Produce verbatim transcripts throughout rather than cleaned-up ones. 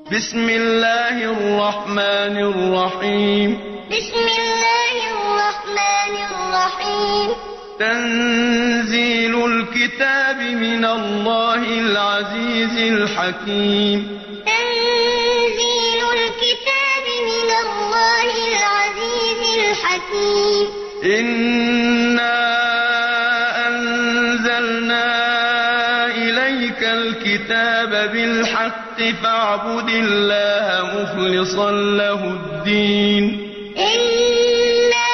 بسم الله الرحمن الرحيم بسم الله الرحمن الرحيم تنزيل الكتاب من الله العزيز الحكيم تنزيل الكتاب من الله العزيز الحكيم إنا أنزلنا إليك الكتاب بالحق فاعبد الله مخلصا له الدين إنا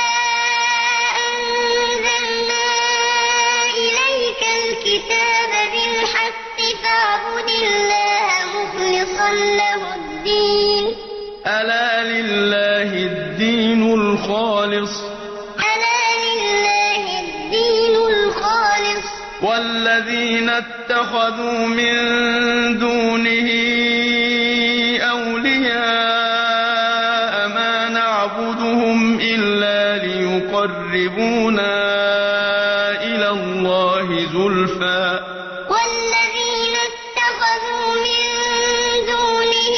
أنزلنا إليك الكتاب بالحق فاعبد الله مخلصا له الدين ألا لله الدين الخالص ألا لله الدين الخالص والذين اتخذوا من دونه أولياء ما نعبدهم إلا ليقربونا إلى الله زلفى والذين اتخذوا من دونه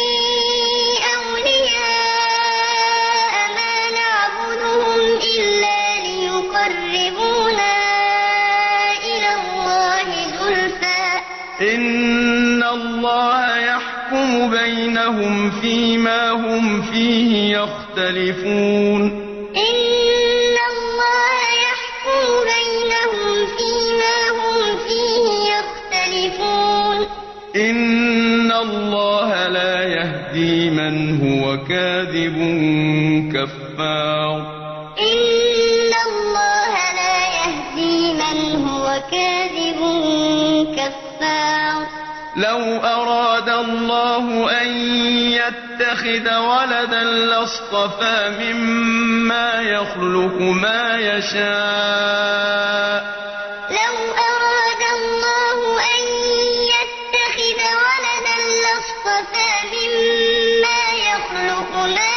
أولياء ما نعبدهم إلا ليقربونا إلى الله زلفى إن الله يحكم بينهم فيما هم فيه يختلفون إن الله يحكم بينهم فيما هم فيه يختلفون إن الله لا يهدي من هو كاذب كفار إن الله لا يهدي من هو كاذب كفار لو أراد الله أن يتخذ ولدا لاصطفى مما يخلق ما يشاء لو أراد الله أن يتخذ ولدا لاصطفى مما يخلق ما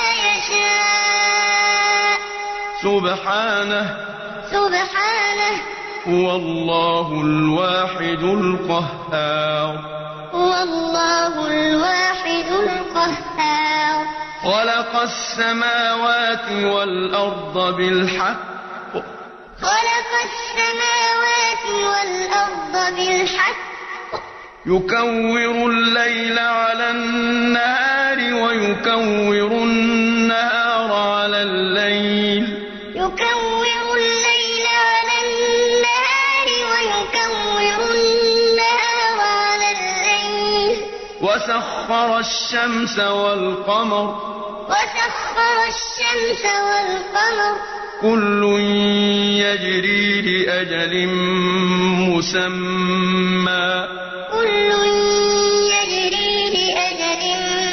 يشاء سبحانه سبحانه هو الله الواحد القهار هو الله الواحد القهار خلق السماوات والأرض بالحق خلق السماوات والأرض بالحق يكور الليل على النهار ويكور النهار على الليل يكور الليل على النهار ويكور النهار على الليل وسخر الشمس والقمر وسخر الشمس والقمر كل يجري لأجل مسمى كل يجري لأجل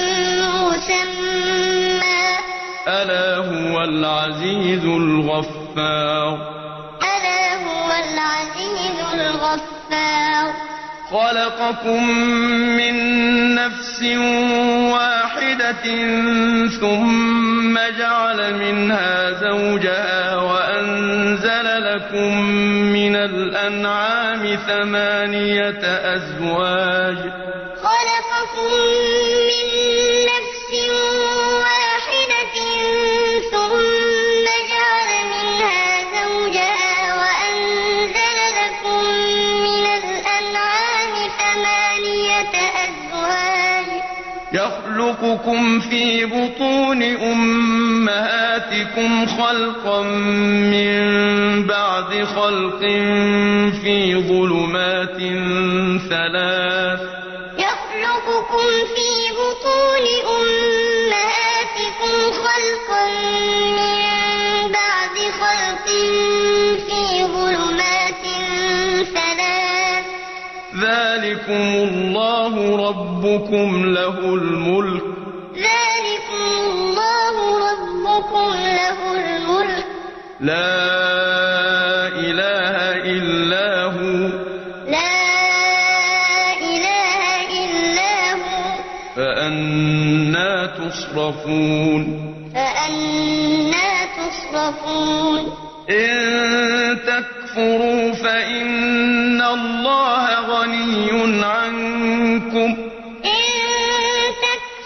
مسمى ألا هو العزيز الغفار ألا هو العزيز الغفار خلقكم من نفس واحدة ثم جعل منها زوجها وأنزل لكم من الأنعام ثمانية أزواج خلقكم من نفس واحدة ثم جعل منها زوجها وأنزل لكم من الأنعام ثمانية أزواج يخلقكم في بطون أمهاتكم خلقا من بعد خلق في ظلمات ثلاث يخلقكم في بطون أمهاتكم خلقا من بعد خلق في ظلمات ثلاث ذلكم الله ربكم له الملك ذلكم الله ربكم له الملك لا إله إلا هو لا إله إلا هو فأنا تصرفون فأنا تصرفون إن تكفروا فإن الله غني عنكم إن تكفروا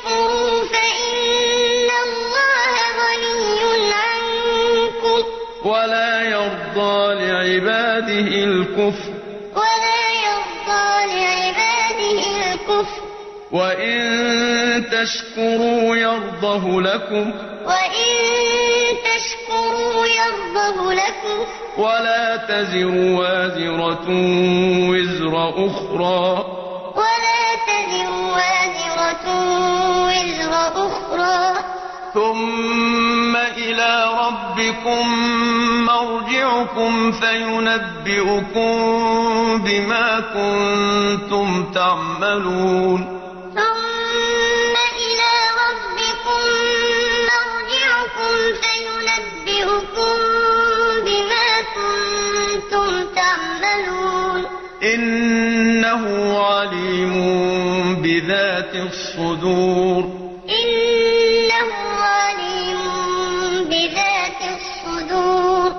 لعباده الكفر ولا يرضى لعباده الكفر وإن تشكروا يرضه لكم وإن تشكروا يرضه لكم ولا تزر وازرة وزر أخرى ولا تزر وازرة وزر أخرى ثم إلى ربكم مرجعكم فينبئكم بما كنتم تعملون ثم إلى ربكم مرجعكم فينبئكم بما كنتم تعملون إنه عليم بذات الصدور إنه عليم بذات الصدور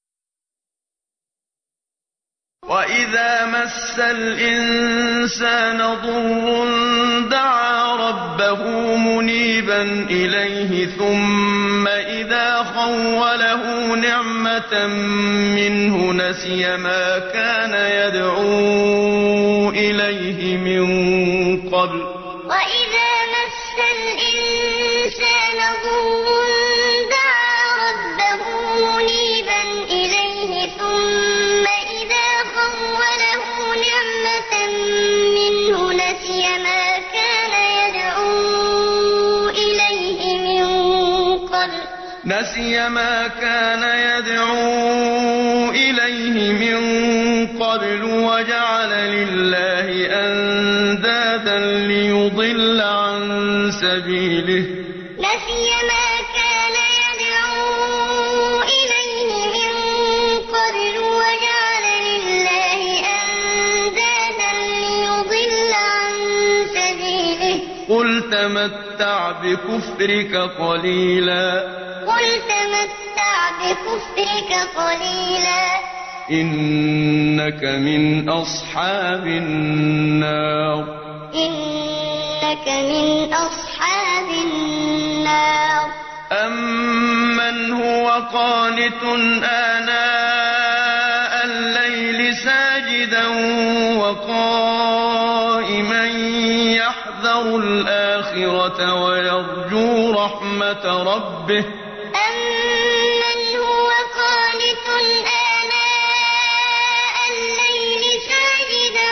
وإذا مس الإنسان ضر دعا ربه منيبا إليه ثم إذا خوله نعمة منه نسي ما كان يدعو إليه من قبل وإذا مس الإنسان ضر دعا ربه منيبا إليه ثم إذا خوله نعمة منه نسي ما كان يدعو إليه من قبل نسي ما كان يدعو إليه من قبل وجعل لله أندادا ليضل عن سبيله نسي ما كان يدعو إليه من قبل وجعل لله أندادا ليضل عن سبيله قل تمتع بكفرك قليلا قل تمتع بكفرك قليلا إنك من أصحاب النار إنك من أصحاب النار أمن هو قانت آناء الليل ساجدا وقائما يحذر الآخرة ويرجو رحمة ربه أمن هو قانت آناء الليل ساجدا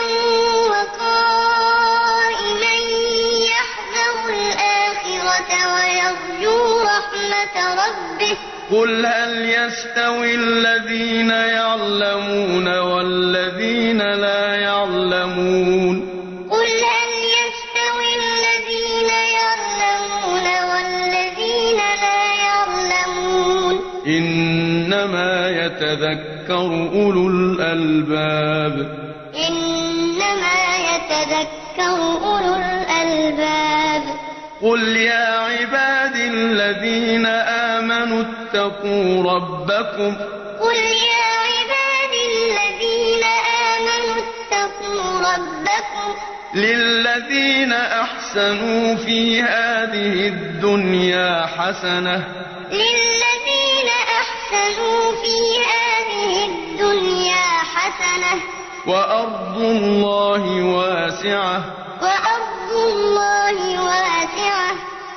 وقائما يحذر الآخرة ويرجو رحمة ربه قل هل يستوي الذين يعلمون والذين لا يعلمون قل هل يستوي الذين يعلمون والذين لا يعلمون إنما يتذكر أولو الألباب إنما يتذكر أولو الألباب قل يا عباد الذين آمنوا اتقوا ربكم قل يا عباد الذين آمنوا اتقوا ربكم للذين أحسنوا في هذه الدنيا حسنة للذين أحسنوا في هذه الدنيا حسنة وأرض الله واسعة وأرض الله واسعة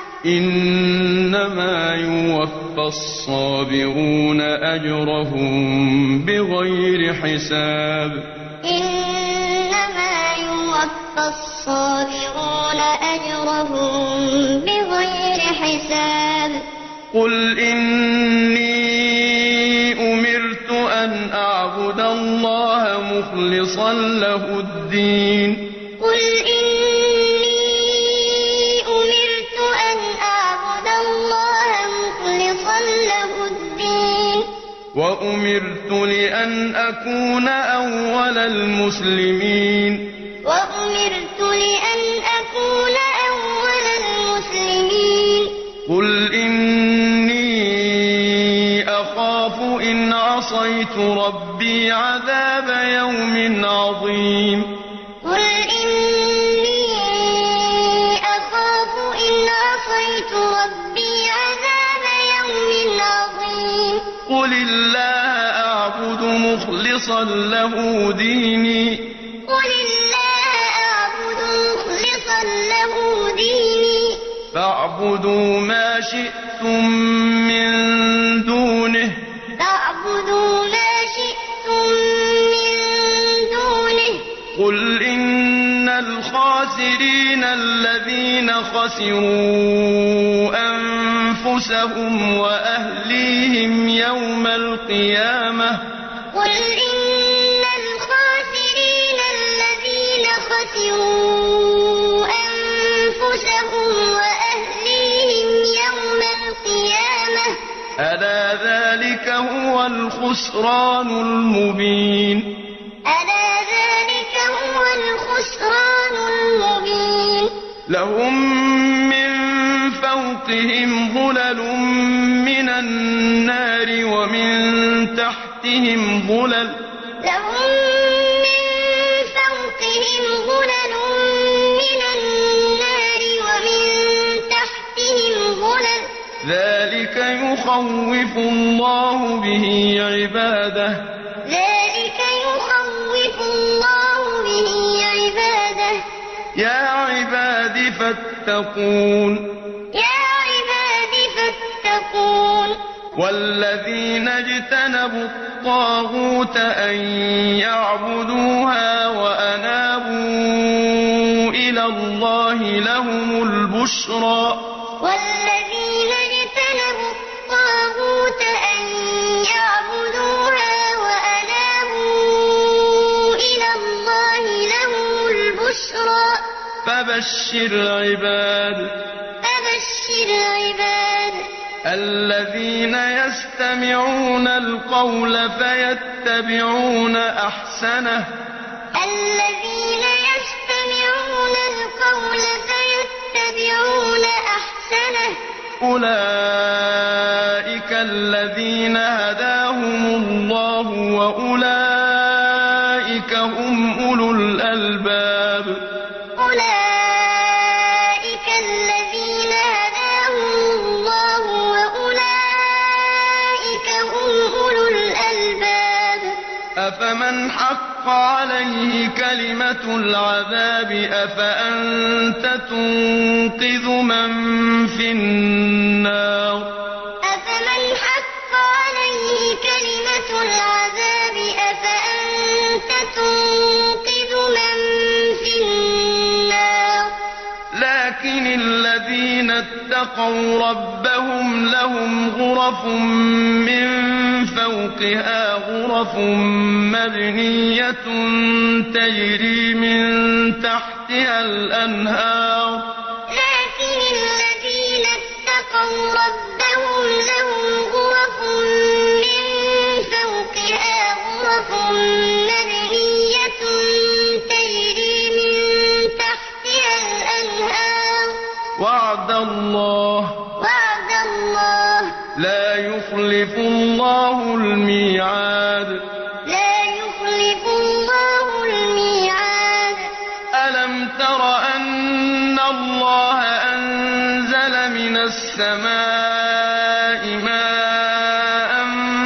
إنما يوفى الصابرون أجرهم بغير حساب إنما يوفى الصابرون أجرهم بغير حساب قل إني أمرت أن أعبد الله مخلصا له الدين قل إني أمرت أن أعبد الله مخلصا له الدين وأمرت لأن أكون أول المسلمين وأمرت لأن أكون أول المسلمين قل إني أخاف إن عصيت ربي عذاب يوم عظيم قل إني أخاف إن عصيت ربي عذاب يوم عظيم قل الله أعبد مخلصا مخلصا له ديني قل الله أعبد مخلصا له ديني فاعبدوا ما شئتم من دونه فاعبدوا ما شئتم من دونه قل إن الخاسرين الذين خسروا أنفسهم وأهليهم يوم القيامة قل إن الخاسرين الذين خسروا أنفسهم وأهليهم يوم القيامة ألا ذلك هو الخسران المبين ألا ذلك هو الخسران المبين لهم من فوقهم ظلل من النار ومن تحتهم ظلل لهم من فوقهم ظلل من النار ومن تحتهم ظلل ذلك يخوف الله به عباده ذلك يخوف الله به عباده يا عباد فاتقون يا عباد فاتقون والذين اجتنبوا الطاغوت أن يعبدوها وأنابوا إلى الله لهم البشرى والذين اجتنبوا الطاغوت أن يعبدوها وأنابوا إلى الله لهم البشرى فبشر عباد فبشر عباد الذين يستمعون القول فيتبعون أحسنه الذين يستمعون القول فيتبعون أحسنه أولئك الذين هداهم الله وأولئك هم أولو الألباب أولئك الذين هداهم الله وأولئك هم أولو الألباب أفمن حق عليه كلمة العذاب أفأنت تنقذ من في النار أفمن حق عليه كلمة العذاب أفأنت تنقذ من في النار لكن الذين اتقوا ربهم لهم غرف من فوقها غرف مبنية تجري من تحتها الأنهار لكن الذين اتقوا ربهم لهم غرف من فوقها غرف مبنية تجري من تحتها الأنهار وعد الله وعد الله لا يخلف الله الميعاد لا يخلف الله الميعاد ألم تر أن الله أنزل من السماء ماء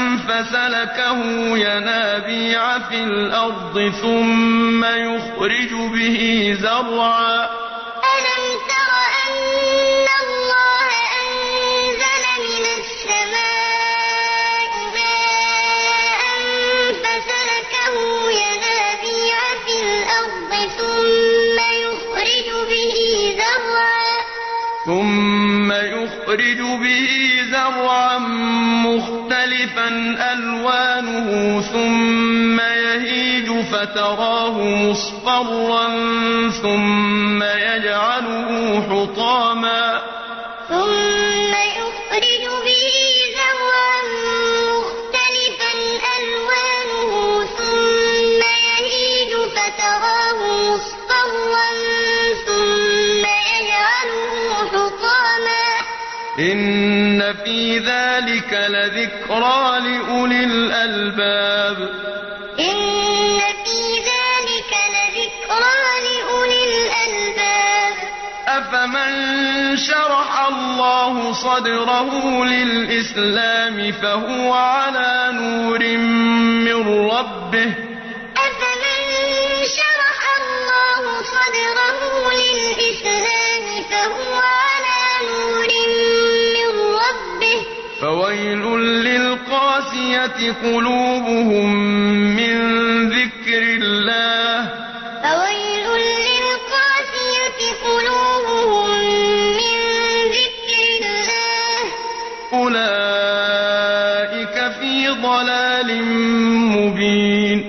فسلكه ينابيع في الأرض ثم يخرج به زرعا ألم تر أن الله أنزل من السماء ماء فسلكه ينابيع في الأرض ثم يخرج به زرعا ثم يخرج به زرعا مختلفا ألوانه ثم يهيج فتراه مصفرا ثم يجعله حطاما ثم يخرج به زرعا مختلفا ألوانه ثم يهيج فتراه مصفرا ثم يجعله حطاما إن في ذلك لذكرى لأولي الألباب إن في ذلك لذكرى لأولي الألباب أفمن شرح الله صدره للإسلام فهو على نور من ربه أفمن شرح الله صدره للإسلام فهو على نور من ربه فويل للقاسية قلوبهم من ذكر الله فويل للقاسية قلوبهم من ذكر الله أولئك في ضلال مبين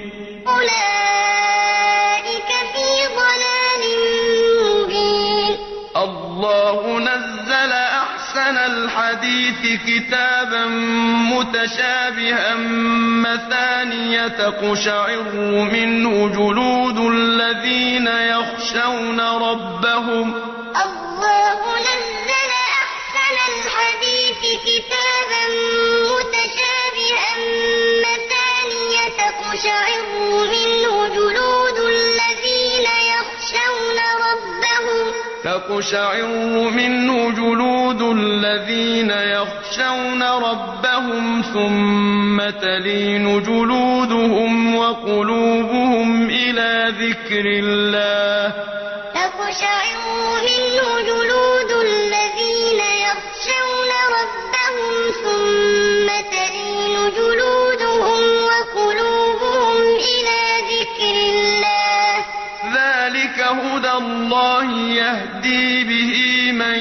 أولئك في ضلال مبين الله نزل أحسن الحديث كتابا متشابها مثانية تقشعر منه جلود الذين يخشون ربهم الله نزل أحسن الحديث كتابا متشابها مثانية تقشعر منه جلود الذين يخشون ربهم تقشعر منه جلود الذين يخشون ربهم ثم تلين جلودهم وقلوبهم إلى ذكر الله تقشعر منه جلود الذين يخشون ربهم ثم تلين جلودهم وقلوبهم إلى ذكر الله ذلك هدى الله يهدي به من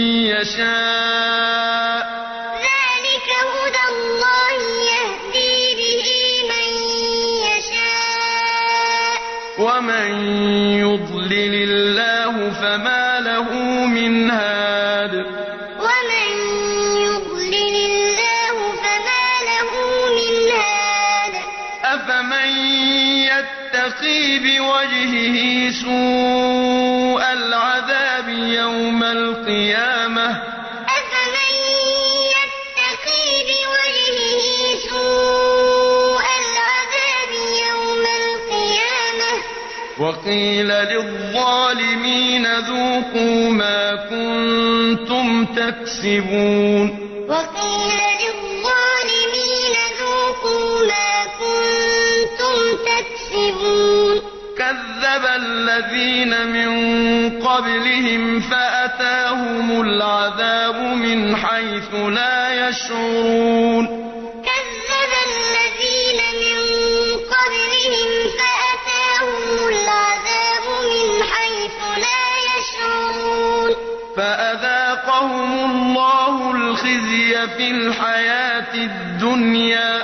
يشاء ذلك هدى الله يهدي به من يشاء ومن يضلل الله فما له من هاد ومن يضلل الله فما له من هاد أفمن يتقي بوجهه سوء العذاب يوم القيامة أفمن يتقي بوجهه سوء العذاب يوم القيامة وقيل للظالمين ذوقوا ما كنتم تكسبون وقيل للظالمين ذوقوا ما كنتم تكسبون كذب الذين من قبلهم فأتاهم العذاب من حيث لا يشعرون كذب الذين من قبلهم فأتاهم العذاب من حيث لا يشعرون فأذاقهم الله الخزي في الحياة الدنيا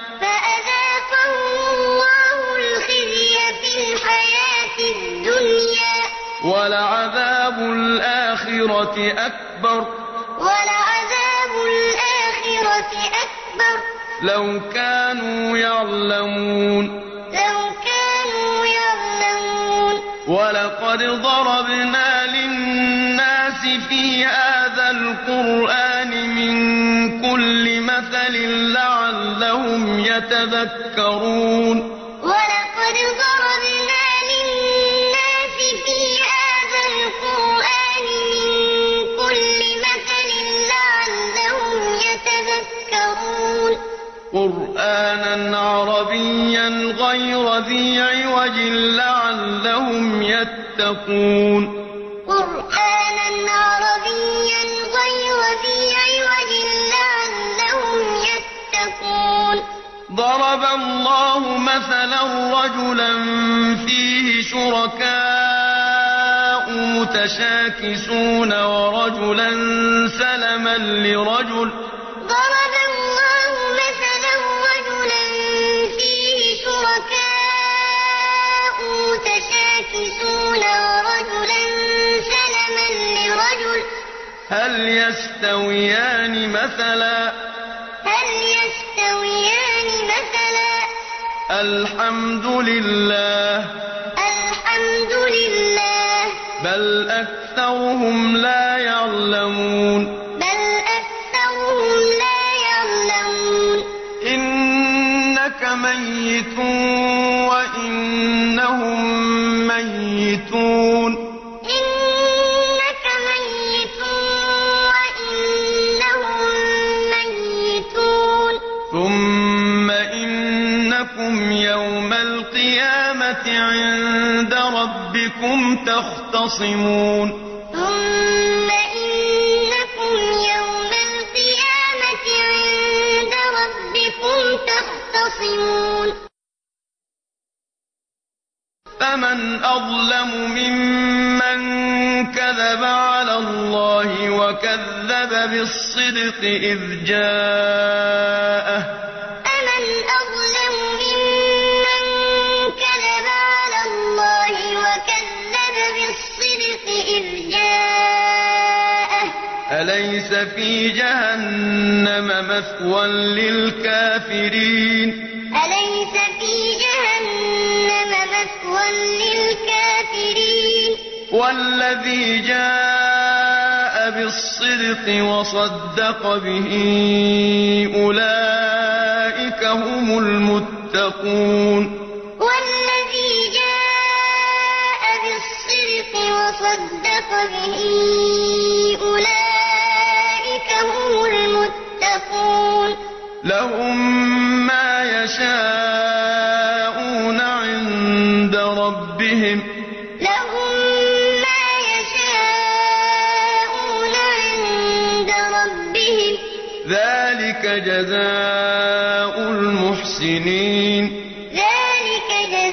فأذاقهم الله الخزي في الحياة الدنيا ولعذاب الآخرة أكبر ولعذاب الآخرة أكبر لو كانوا يعلمون لو كانوا يعلمون ولقد ضربنا للناس في هذا القرآن من كل مثل لعلهم يتذكرون ولقد ضربنا للناس في هذا القرآن من كل مثل لعلهم يتذكرون قرآنا عربيا غير ذي عوج لعلهم يتقون قرآنا عربيا غير ذي عوج لعلهم يتقون ضرب الله مثلا رجلا فيه شركاء متشاكسون ورجلا سلما لرجل ضرب الله مثلا رجلا فيه شركاء متشاكسون ورجلا سلما لرجل هل يستويان مثلا هل يستويان مثلا الحمد لله الحمد لله بل أكثرهم لا يعلمون بل أكثرهم لا يعلمون إنك ميت وإنهم ميتون إنك ميت القيامة عند ربكم تختصمون ثم إنكم يوم القيامة عند ربكم تختصمون فمن أظلم ممن كذب على الله وكذب بالصدق إذ جاءه فمن أظلم ممن كذب على الله وكذب بالصدق إذ جاءه أليس في جهنم مثوى للكافرين أليس في جهنم مثوى للكافرين والذي جاء بالصدق وصدق به أولئك هم المتقون والذي جاء بالصدق وصدق به أولئك هم المتقون لهم ما يشاءون عند ربهم لهم ما يشاءون عند ربهم ذلك جزاء المحسنين ذلك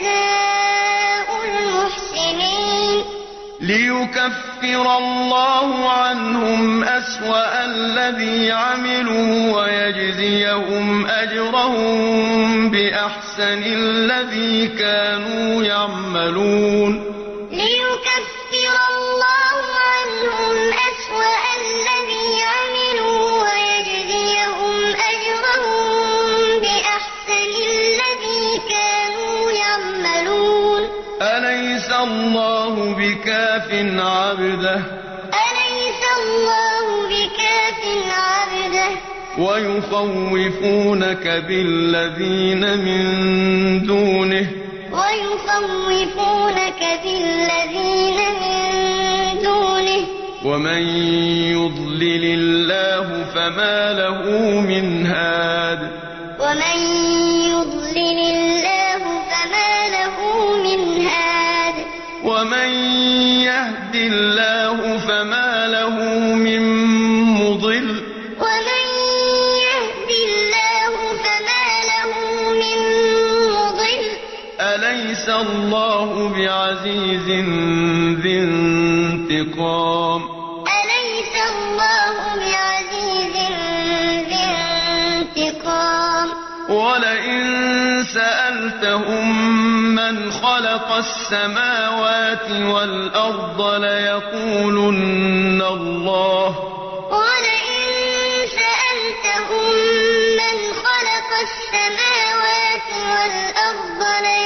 جزاء المحسنين ليكفر الله عنهم أسوأ الذي عملوا ويجزيهم أجرهم بأحسن الذي كانوا يعملون ليكفر الله عنهم أسوأ الذي عملوا ويجزيهم أجرهم بأحسن الذي كانوا يعملون أليس الله بكاف عبده أليس الله بكاف عبده ويخوفونك بالذين من دونه ويخوفونك بالذين من دونه ومن يضلل الله فما له من هاد ومن يضلل الله فما له من هاد ومن يهد الله فما له من مضل ومن يهد الله فما له من مضل أليس الله بعزيز ذي انتقام أليس الله بعزيز ذي انتقام ولئن سألتهم من خلق السماوات والأرض ليقولن الله ولئن سألتهم من خلق السماوات والأرض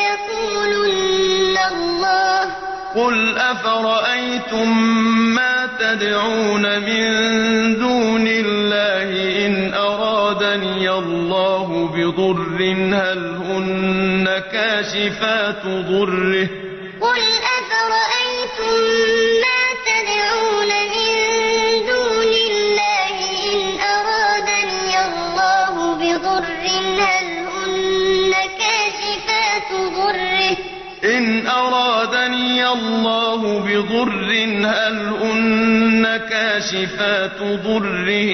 ليقولن الله قل أفرأيتم ما تدعون من دون الله إن أرادني الله بضر هل هن كاشفات ضره قل أفرأيتم ما تدعون من دون الله إن أرادني الله بضر هل هن كاشفات ضره إن أرادني الله بضر هل هن كاشفات ضره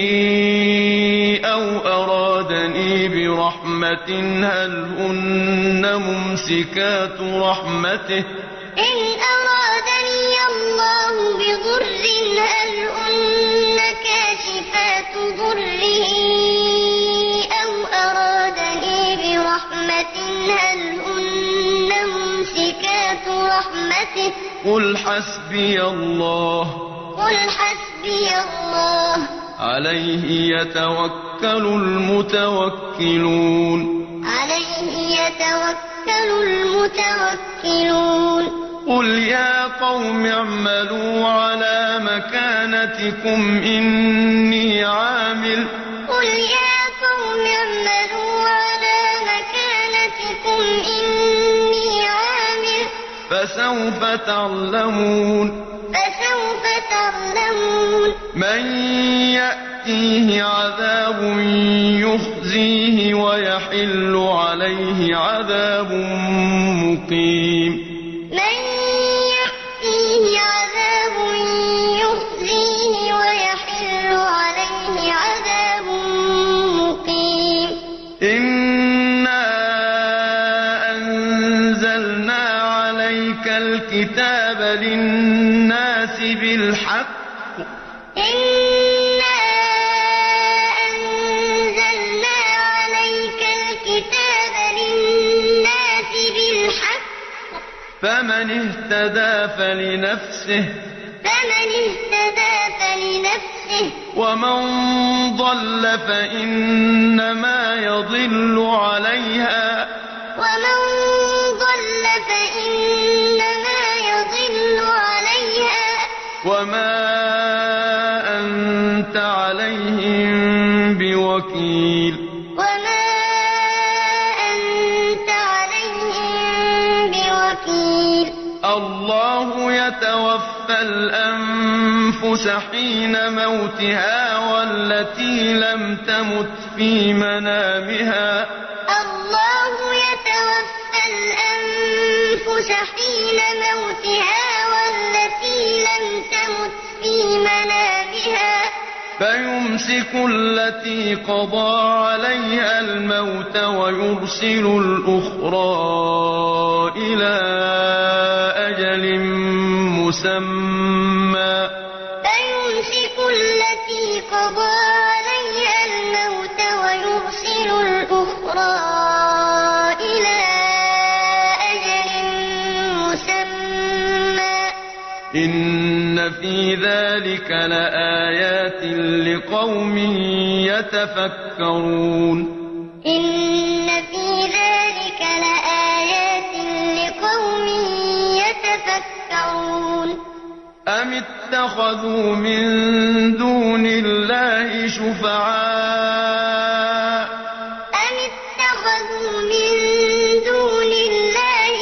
أو أرادني برحمة هل هن ممسكات رحمته إن أرادني الله بضر هل هن كاشفات ضره أو أرادني برحمة هل هن ممسكات رحمته قل حسبي الله قل حسبي الله عليه يتوكل المتوكلون عليه يتوكل المتوكلون قل يا قوم اعملوا على مكانتكم إني عامل قل يا قوم اعملوا على مكانتكم إني عامل فسوف تعلمون فسوف تعلمون من يأتيه عذاب يخزيه ويحل عليه عذاب مقيم من يأتيه عذاب يخزيه ويحل عليه عذاب مقيم إنا أنزلنا عليك الكتاب للناس بالحق إنا أنزلنا عليك الكتاب للناس بالحق فمن اهتدى فلنفسه فمن اهتدى فلنفسه ومن ضل فإنما يضل عليها ومن ضل فإنما يضل عليها وما أنت عليهم بوكيل وما أنت عليهم بوكيل الله يتوفى الأنفس حين موتها والتي لم تمت في منامها الله يتوفى الأنفس حين موتها والتي لم تمت في منامها فيمسك التي قضى عليها الموت ويرسل الأخرى إلى أجل مسمى فيمسك التي قضى عليها الموت ويرسل الأخرى إلى أجل مسمى إن في ذلك لآيات لقوم يتفكرون إن في ذلك لآيات لقوم يتفكرون أم اتخذوا من دون الله شفعاء أم اتخذوا من دون الله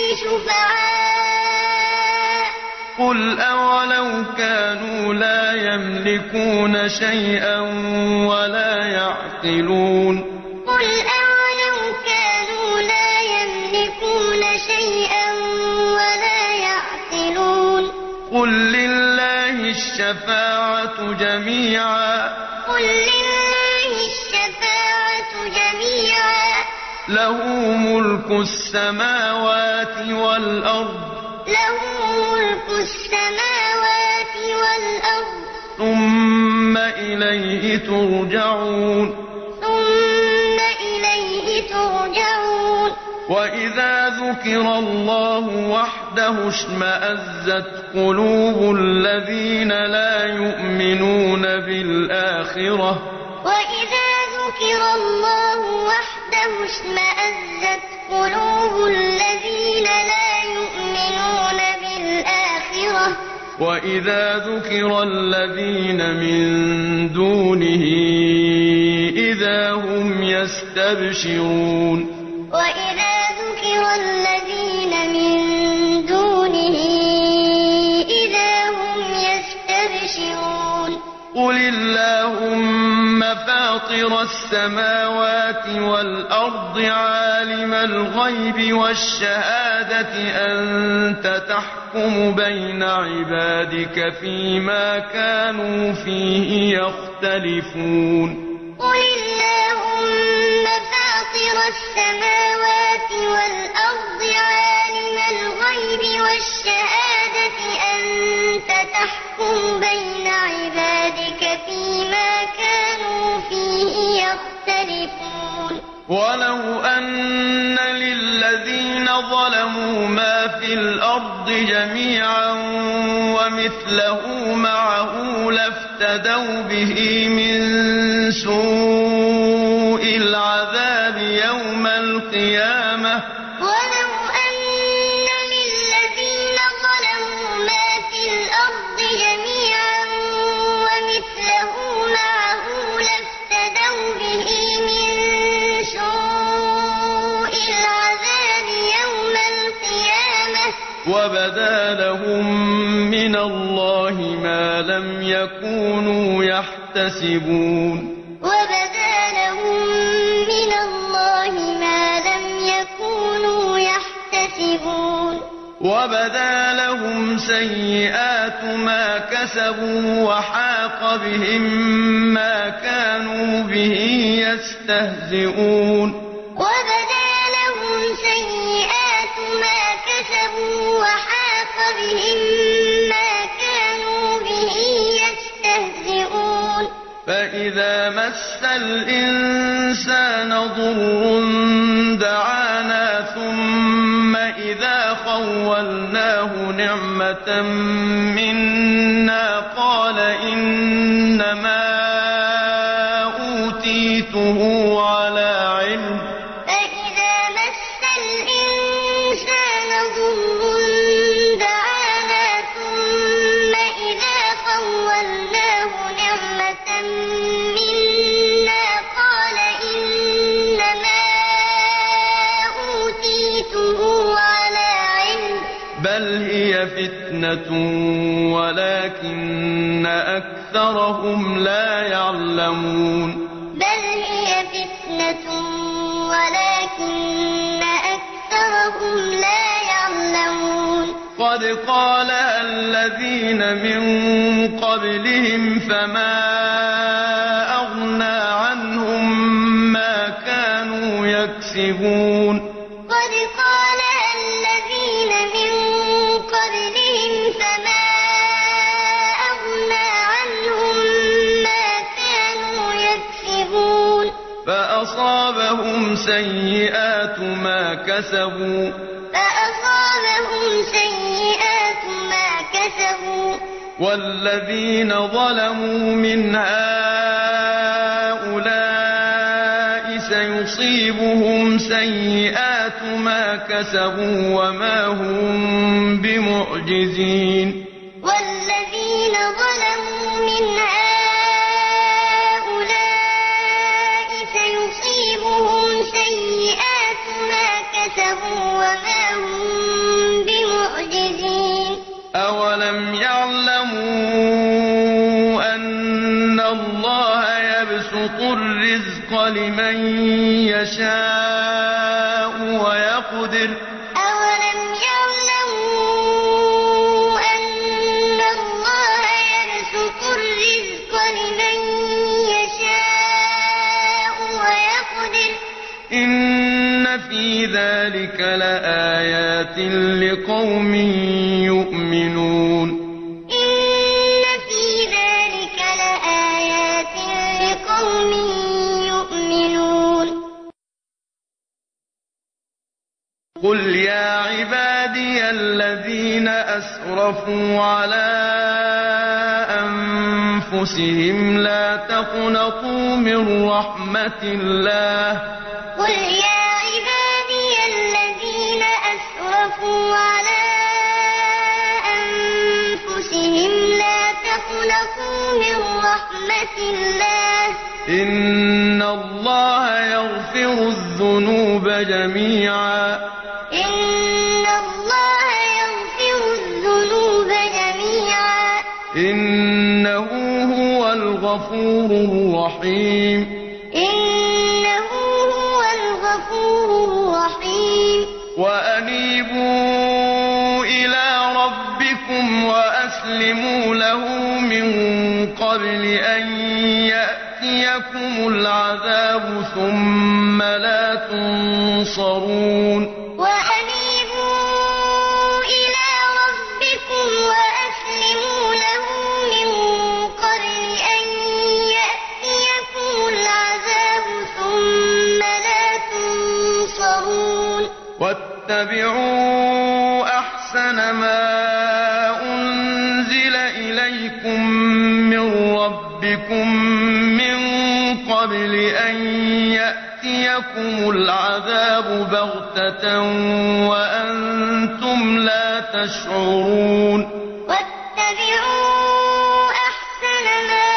شفعاء قل أولو كانوا لا يملكون شيئا ولا يعقلون قل أولو كانوا لا يملكون شيئا ولا يعقلون قل لله الشفاعة جميعا قل لله الشفاعة جميعا له ملك السماوات والأرض له ملك السماوات والأرض ثم إليه ترجعون ثم إليه ترجعون وإذا ذكر الله وحده اشمأزت قلوب الذين لا يؤمنون بالآخرة وإذا ذكر الله وحده اشمأزت قلوب الذين لا يؤمنون بالآخرة وإذا ذكر الذين من دونه إذا هم يستبشرون وإذا ذكر الذين من دونه إذا هم يستبشرون قل اللهم فاطر السماوات والأرض عالم الغيب والشهادة أنت تحكم بين عبادك فيما كانوا فيه يختلفون قل اللهم فاطر السماوات والأرض عالم الغيب والشهادة أنت تحكم بين عبادك فيما كانوا فيه يختلفون ولو أن للذين ظلموا ما في الأرض جميعا ومثله معه لافتدوا به من سوء العذاب يوم القيامة ولو أن للذين ظلموا ما في الأرض جميعا ومثله معه لافتدوا به من سوء العذاب يوم القيامة وبدا لهم من الله ما لم يكونوا يحتسبون وبدا لهم من الله ما لم يكونوا يحتسبون وبدا لهم سيئات ما كسبوا وحاق بهم ما كانوا به يستهزئون وبدا لهم سيئات ما كسبوا وحاق بهم ما كانوا به يستهزئون فإذا مس الإنسان ضر دعانا ثم إذا خولناه نعمة منا قال إنما أوتيته على علم فإذا مس الإنسان ضر دعانا ثم إذا خولناه نعمة منا قال إنما أوتيته على علم بل هي فتنة ولكن أكثرهم لا يعلمون بل هي فتنة ولكن أكثرهم لا يعلمون قد قالها الذين من قبلهم فما أغنى عنهم ما كانوا يكسبون قد قالها الذين من قبلهم فما أغنى عنهم ما كانوا يكسبون فأصابهم سيئات ما كسبوا فأصابهم سيئات ما كسبوا والذين ظلموا من هؤلاء سيصيبهم سيئات ما كسبوا وما هم بمعجزين والذين ظلموا من هؤلاء سيصيبهم سيئات ما كسبوا وما هم بمعجزين أولم يعلموا أن الله يبسط الرزق لمن يشاء ويقدر أولم يعلموا أن الله يبسط الرزق لمن يشاء ويقدر إن في ذلك لآيات لقوم يؤمنون إن في ذلك لآيات لقوم يؤمنون قل يا عبادي الذين أسرفوا على أنفسهم لا تقنطوا من رحمة الله قل يا عبادي الذين أسرفوا على أنفسهم لا تقنطوا من رحمة الله إن الله يغفر الذنوب جميعا إن الله يغفر الذنوب جميعا إنه هو الغفور الرحيم إنه هو الغفور الرحيم وأنيبوا إلى ربكم وأسلموا له من قبل أن يأتيكم العذاب ثم لا تنصرون وأنيبوا إلى ربكم وأسلموا له من قبل أن يأتيكم العذاب ثم لا تنصرون واتبعوا أحسن ما أنزل إليكم من ربكم من قبل أن يأتيكم العذاب بغتة وأنتم لا تشعرون واتبعوا أحسن ما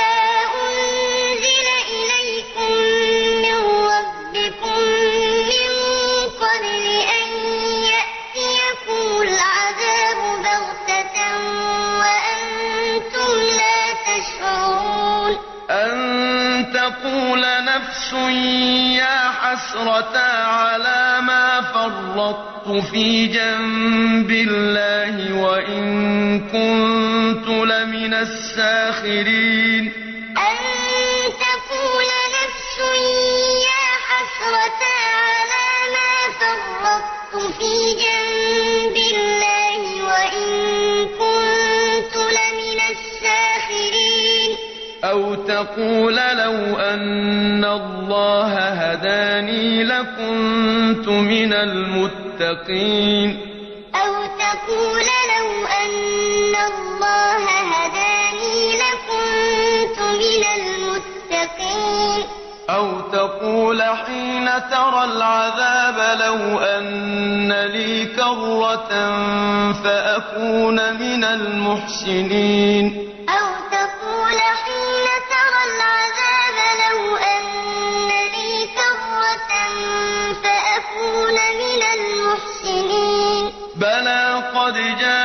أنزل إليكم من ربكم من قبل أن يأتيكم العذاب بغتة وأنتم لا تشعرون أن تقول نفس يا حسرتا على ما فرطت في جنب الله وإن كنت لمن الساخرين أن تقول نفس يا حسرتا على ما فرطت في جنب الله وإن كنت لمن الساخرين أو تقول لو أن الله هداني لكنت من المتقين أو تقول لو أن الله هداني لكنت من المتقين أو تقول حين ترى العذاب لو أن لي كرة فأكون من المحسنين أو تقول حين ترى العذاب لو أن لي كرة فأكون من المحسنين بلى قد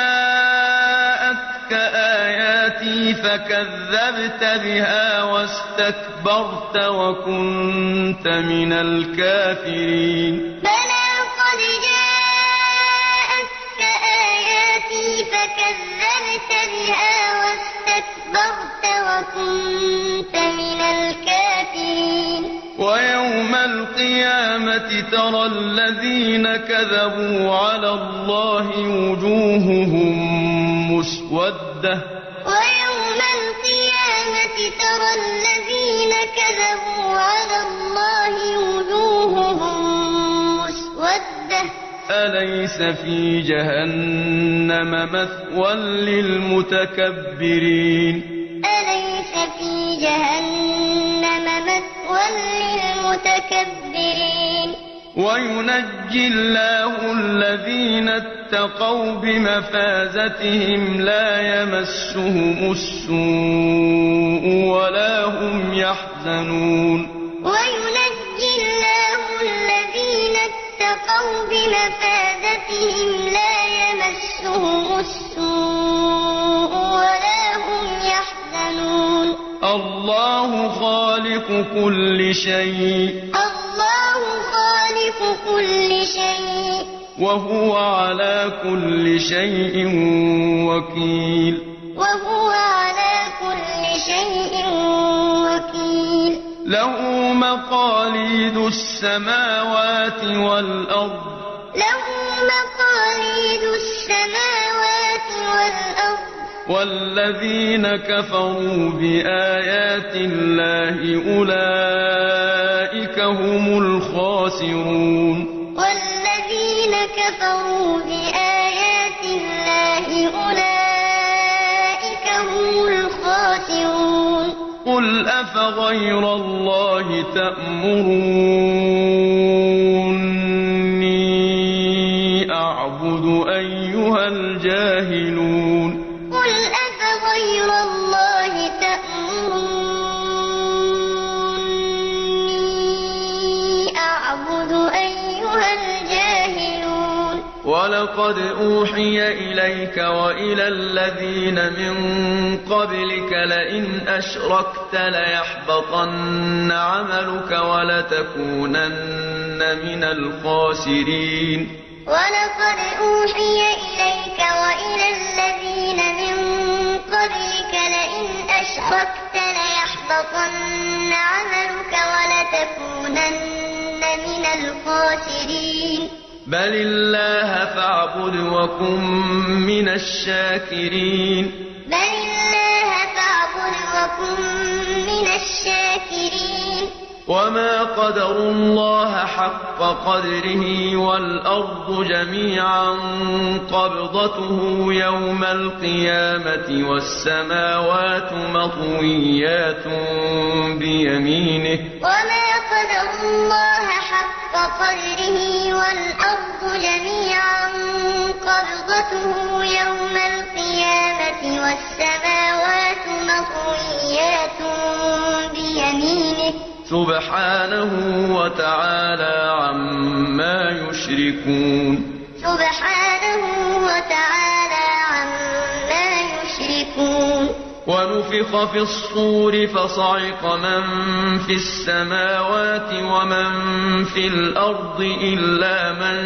جاءتك آياتي فكذبت بها واستكبرت وكنت من الكافرين بلى قد جاءتك آياتي فكذبت بها واستكبرت وكنت من الكافرين ويوم القيامة ترى الذين كذبوا على الله وجوههم مسودة ويوم القيامة ترى الذين كذبوا على الله وجوههم مسودة أليس في جهنم مثوى للمتكبرين أليس في جهنم مثوى للمتكبرين وينجي الله الذين اتقوا بمفازتهم لا يمسهم السوء ولا هم يحزنون وينجي الله الذين اتقوا بمفازتهم لا يمسهم السوء ولا هم يحزنون الله خالق كل شيء الله خالق كل شيء وهو على كل شيء وكيل وهو على كل شيء وكيل له مقاليد السماوات والأرض له مقاليد السماوات والأرض والذين كفروا بآيات الله أولئك هم الخاسرون والذين كفروا بآيات الله أولئك هم الخاسرون قل أفغير الله تأمروني أعبد أيها الجاهلون قل أفغير الله تأمروني أعبد أيها الجاهلون ولقد أوحي إليك وإلى الذين من قبلك لئن أشركت ليحبطن عملك ولتكونن من الخاسرين ولقد أوحي إليك وإلى الذين من قبلك لئن أشركت ليحبطن عملك ولتكونن من الخاسرين بل الله فاعبد وكن من الشاكرين بل الله فاعبد وكن من الشاكرين وما قدروا الله حق قدره والأرض جميعا قبضته يوم القيامة والسماوات مطويات بيمينه وما قدروا الله حق قدره والأرض جميعا قبضته يوم القيامة والسماوات مطويات بيمينه سبحانه وتعالى عما يشركون سبحانه وتعالى عما يشركون ونفخ ونفخ في الصور فصعق من في السماوات ومن في الأرض إلا من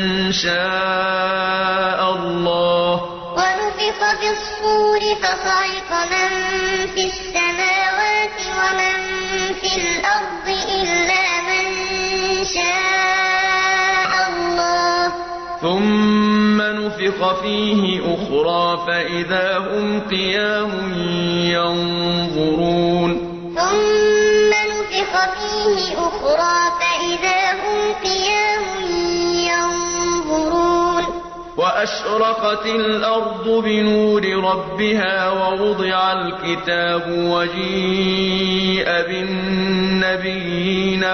شاء الله ونفخ في الصور فصعق من في السماوات ومن في الأرض إلا من شاء الله ثم نفخ فيه أخرى فإذا هم قيام ينظرون ثم نفخ فيه أخرى فإذا هم قيام ينظرون وأشرقت الأرض بنور ربها ووضع الكتاب وجيء بالنبيين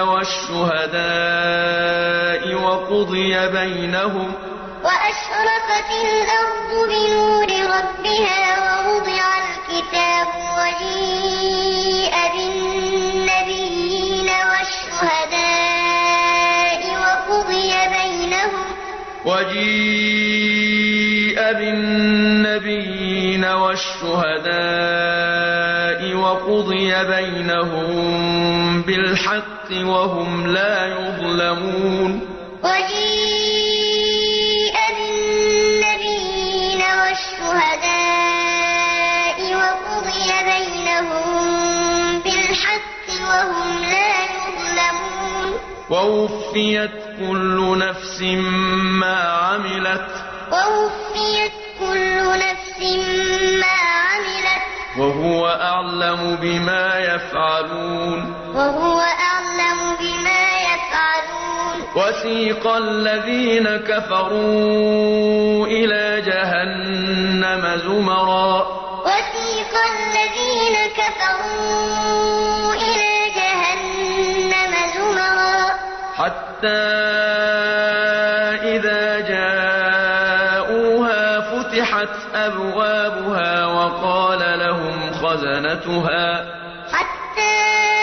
والشهداء وقضي بينهم وأشرقت الأرض بنور ربها ووضع الكتاب وجيء بالنبيين والشهداء وقضي بينهم وجيء بالنبيين والشهداء وقضي بينهم بالحق وهم لا يظلمون وجيء بالنبيين والشهداء وقضي بينهم بالحق وهم لا يظلمون ووفيت كل نفس ما عملت ووفيت كل نفس ما عملت وهو أعلم بما يفعلون وهو أعلم بما يفعلون وسيق الذين كفروا إلى جهنم زمرا وسيق الذين كفروا إلى جهنم زمرا حتى إذا جاءوها فتحت أبوابها وقال لهم خزنتها حتى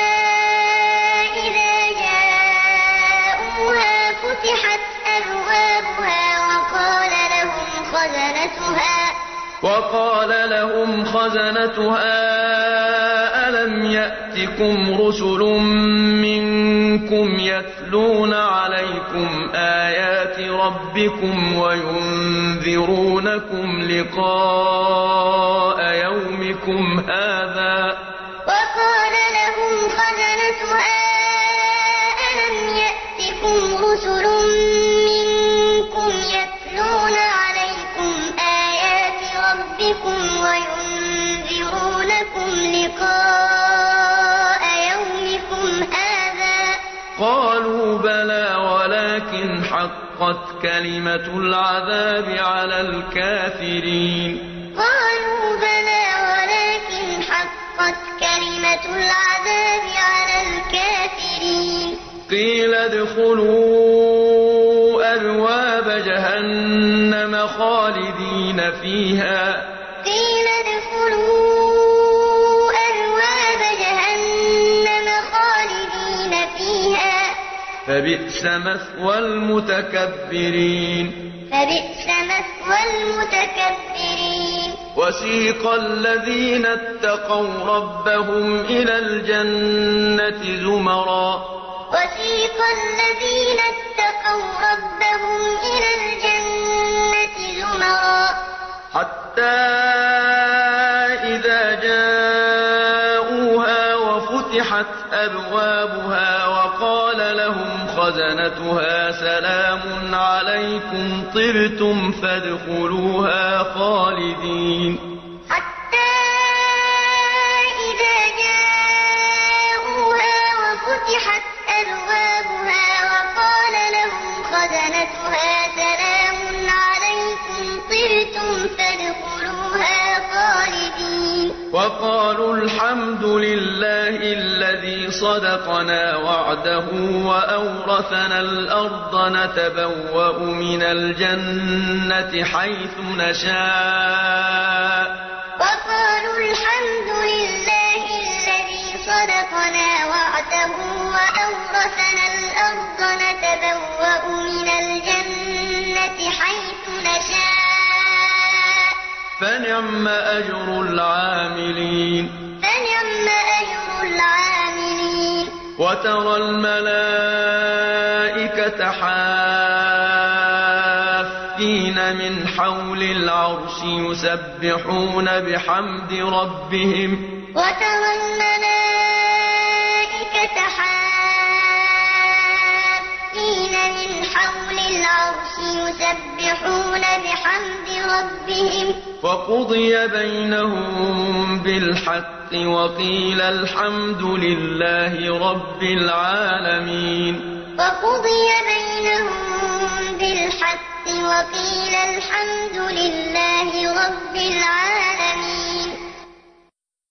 إذا جاءوها فتحت أبوابها وقال لهم خزنتها وقال لهم خزنتها ألم يأتكم رسل منكم يتلون عليكم آيات ربكم وينذرونكم لقاء يومكم هذا وقال لهم خزنتها ألم يأتكم رسل منكم يتلون عليكم آيات ربكم وينذرونكم لقاء يومكم هذا قالوا بلى ولكن حقت كلمة العذاب على الكافرين قالوا بلى ولكن حقت كلمة العذاب على الكافرين قيل ادخلوا أبواب جهنم خالدين فيها قيل ادخلوا أبواب جهنم خالدين فيها فبئس مثوى المتكبرين فبئس مثوى المتكبرين وسيق الذين اتقوا ربهم إلى الجنة زمرا وسيق الذين اتقوا ربهم إلى الجنة زمرا حتى إذا جاءوها وفتحت أبوابها وقال لهم خزنتها سلام عليكم طبتم فادخلوها خالدين حتى إذا جاءوها وفتحت أبوابها وقال لهم خزنتها سلام عليكم طبتم فادخلوها خالدين وقالوا الحمد لله الذي صدقنا وعده وأورثنا الأرض نتبوأ من الجنة حيث نشاء وقالوا الحمد لله الذي صدقنا وعده وأورثنا الأرض نتبوأ من الجنة حيث نشاء فنعم أجر العاملين وترى الملائكة حافين من حول العرش يسبحون بحمد ربهم وترى الملائكة حافين من حول العرش يسبحون بحمد ربهم وقضي بينهم بالحق وقيل الحمد لله رب العالمين وقضي بينهم بالحق وقيل الحمد لله رب العالمين